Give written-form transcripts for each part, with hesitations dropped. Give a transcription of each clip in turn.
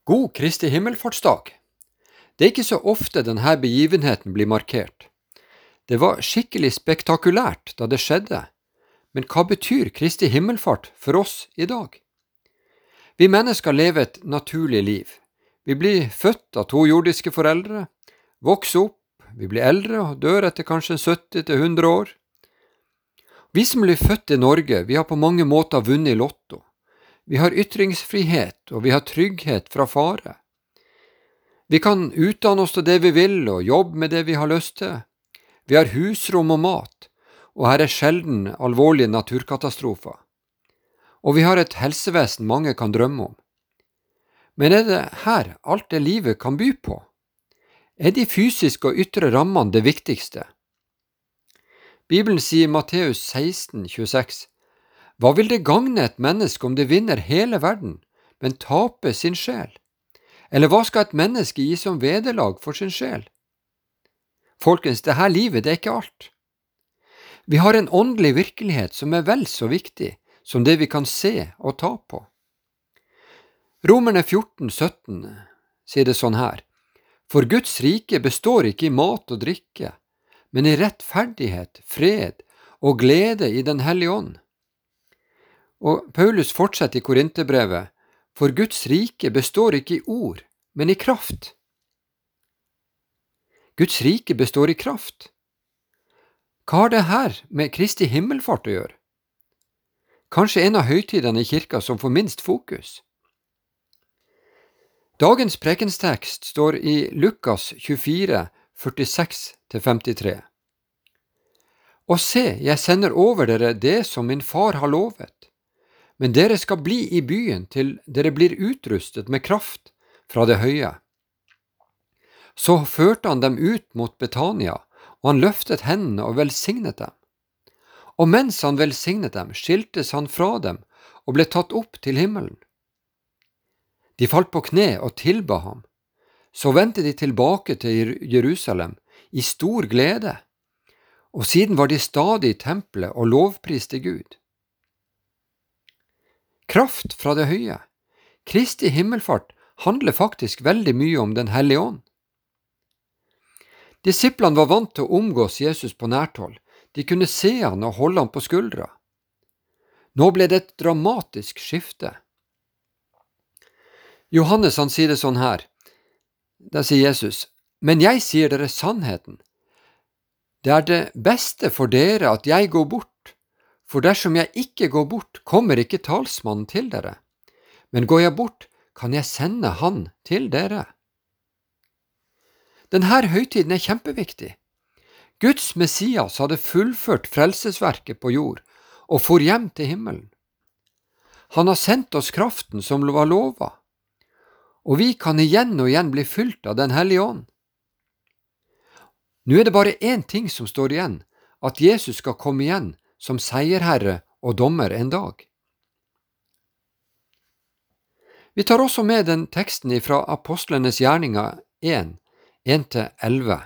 God Kristi himmelfartsdag. Det er ikke så ofte denne begivenheten blir markert. Det var skikkelig spektakulært da det skjedde, men hva betyr Kristi himmelfart for oss i dag? Vi mennesker lever et naturlig liv. Vi blir født av to jordiske foreldre, vokser opp, vi blir eldre og dør etter kanskje 70–100 år. Vi som blir født i Norge, vi har på mange måter vunnet i lotto. Vi har ytringsfrihet, og vi har trygghet fra fare. Vi kan utdanne oss til det vi vil, og jobbe med det vi har lyst til. Vi har husrom og mat, og her er sjelden alvorlige naturkatastrofer. Og vi har et helsevesen mange kan drømme om. Men er det her alt det livet kan by på? Er de fysiske og ytre rammene det viktigste? Bibelen sier i Matteus 16,26: Hva vil det gagne et menneske om det vinner hele verden, men taper sin sjel? Eller hva skal et menneske gi som vederlag for sin sjel? Folkens, dette livet det er ikke alt. Vi har en åndelig virkelighet som er vel så viktig som det vi kan se og ta på. Romerne 14,17 sier det sånn her: For Guds rike består ikke i mat og drikke, men i rettferdighet, fred og glede i den hellige ånd. Og Paulus fortsetter i Korinterbrevet: For Guds rike består ikke i ord, men i kraft. Guds rike består i kraft. Hva har det her med Kristi himmelfart å gjøre? Kanskje en av høytidene i kirka som får minst fokus. Dagens prekenstekst står i Lukas 24, 46–53. Og se, jeg sender over dere det som min far har lovet, men dere skal bli i byen til dere blir utrustet med kraft fra det høye. Så førte han dem ut mot Betania, og han løftet hendene og velsignet dem. Og mens han velsignet dem, skiltes han fra dem og ble tatt opp til himmelen. De falt på kne og tilba ham. Så vendte de tilbake til Jerusalem i stor glede, og siden var de stadig i tempelet og lovpriste Gud. Kraft fra det høye. Kristi himmelfart handler faktisk veldig mye om Den hellige ånd. Disiplene var vant til å omgås Jesus på nærthold. De kunne se han og holde han på skuldra. Nå ble det et dramatisk skifte. Johannes han sier det sånn her. Da sier Jesus: Men jeg sier dere sannheten. Det er det beste for dere at jeg går bort, for dersom jeg ikke går bort, kommer ikke talsmannen til dere. Men går jeg bort, kan jeg sende han til dere. Denne høytiden er kjempeviktig. Guds Messias hadde fullført frelsesverket på jord og for hjem til himmelen. Han har sendt oss kraften som var lovet, og vi kan igjen og igjen bli fylt av Den hellige ånd. Nå er det bare én ting som står igjen, at Jesus skal komme igjen som seierherre og dommer en dag. Vi tar også med den teksten fra Apostlenes gjerninger 1:1–11.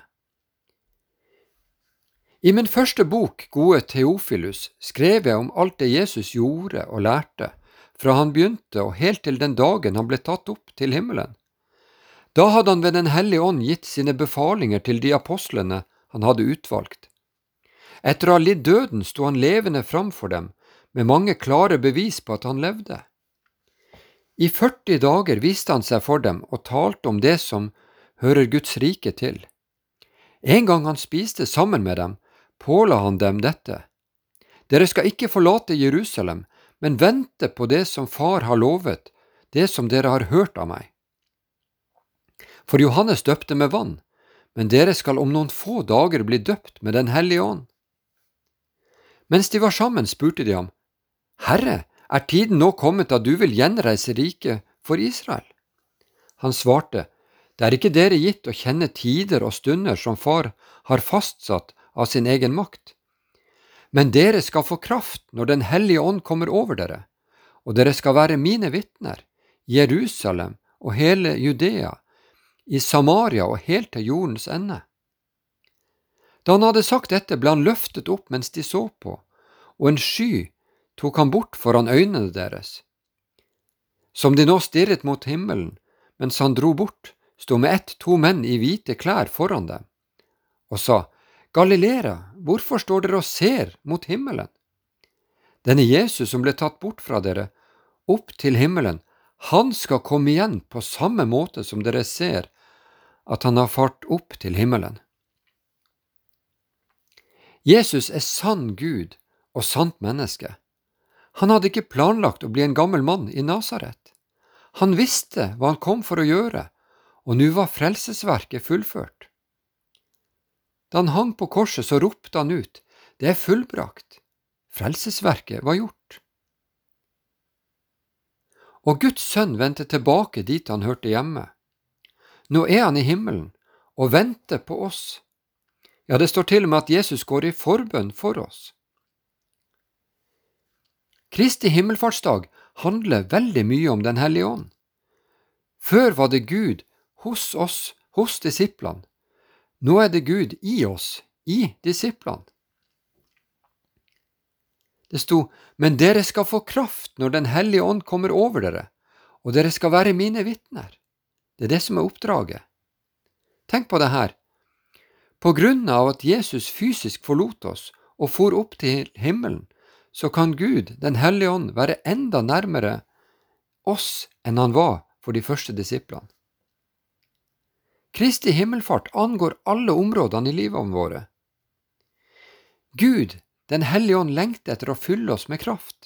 I min første bok, Gode Teofilus, skrev jeg om alt det Jesus gjorde og lærte, fra han begynte og helt til den dagen han ble tatt opp til himmelen. Da hadde han ved Den hellige ånd gitt sine befalinger til de apostlene han hadde utvalgt. Etter å ha lidd døden sto han levende framfor dem, med mange klare bevis på at han levde. I 40 dager viste han seg for dem og talte om det som hører Guds rike til. En gang han spiste sammen med dem, påla han dem dette: Dere skal ikke forlate Jerusalem, men vente på det som far har lovet, det som dere har hørt av meg. For Johannes døpte med vann, men dere skal om noen få dager bli døpt med Den hellige ånd. Mens de var sammen, spurte de ham: Herre, er tiden nå kommet at du vil gjenreise riket for Israel? Han svarte: Det er ikke dere gitt å kjenne tider og stunder som far har fastsatt av sin egen makt. Men dere skal få kraft når Den hellige ånd kommer over dere, og dere skal være mine vitner i Jerusalem og hele Judea, i Samaria og helt til jordens ende. Da han hadde sagt dette, ble han løftet opp mens de så på, og en sky tok han bort foran øynene deres. Som de nå stirret mot himmelen, mens han dro bort, sto med 2 menn i hvite klær foran dem, og sa, Galilea, hvorfor står dere og ser mot himmelen? Denne Jesus som ble tatt bort fra dere, opp til himmelen, han skal komme igjen på samme måte som dere ser at han har fart opp til himmelen. Jesus er sann Gud og sant menneske. Han hadde ikke planlagt å bli en gammel mann i Nasaret. Han visste hva han kom for å gjøre, og nå var frelsesverket fullført. Da han hang på korset, så ropte han ut, det er fullbrakt. Frelsesverket var gjort. Og Guds sønn vendte tilbake dit han hørte hjemme. Nå er han i himmelen og venter på oss. Ja, det står til og med at Jesus går i forbønn for oss. Kristi himmelfartsdag handler veldig mye om Den hellige ånd. Før var det Gud hos oss, hos disiplene. Nå er det Gud i oss, i disiplene. Det sto, men dere skal få kraft når Den hellige ånd kommer over dere, og dere skal være mine vitner. Det er det som er oppdraget. Tenk på det her. På grunn av at Jesus fysisk forlot oss og for opp til himmelen, så kan Gud, Den hellige ånd, være enda nærmere oss enn han var for de første disiplene. Kristi himmelfart angår alle områdene i livene våre. Gud, Den hellige ånd, lengter etter å fylle oss med kraft.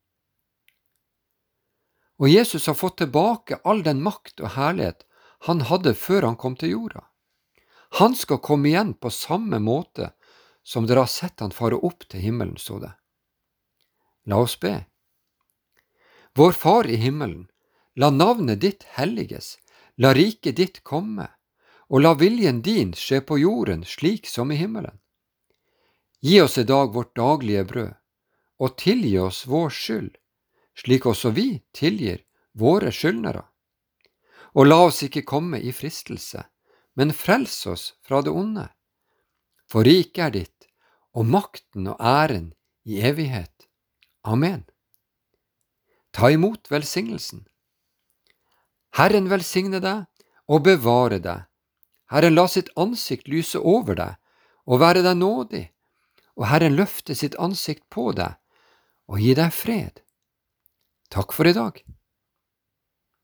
Og Jesus har fått tilbake all den makt og herlighet han hadde før han kom til jorda. Han skal komme igjen på samme måte som dere har sett han fare opp til himmelen, så det. La oss be. Vår Far i himmelen, la navnet ditt helliges, la riket ditt komme, og la viljen din skje på jorden slik som i himmelen. Gi oss i dag vårt daglige brød, og tilgi oss vår skyld, slik også vi tilgir våre skyldnere. Og la oss ikke komme i fristelse, men frels oss fra det onde. For riket er ditt, og makten og æren i evighet. Amen. Ta imot velsignelsen. Herren velsigne deg og bevare deg. Herren la sitt ansikt lyse over deg og være deg nådig, og Herren løfte sitt ansikt på deg og gi deg fred. Takk for i dag.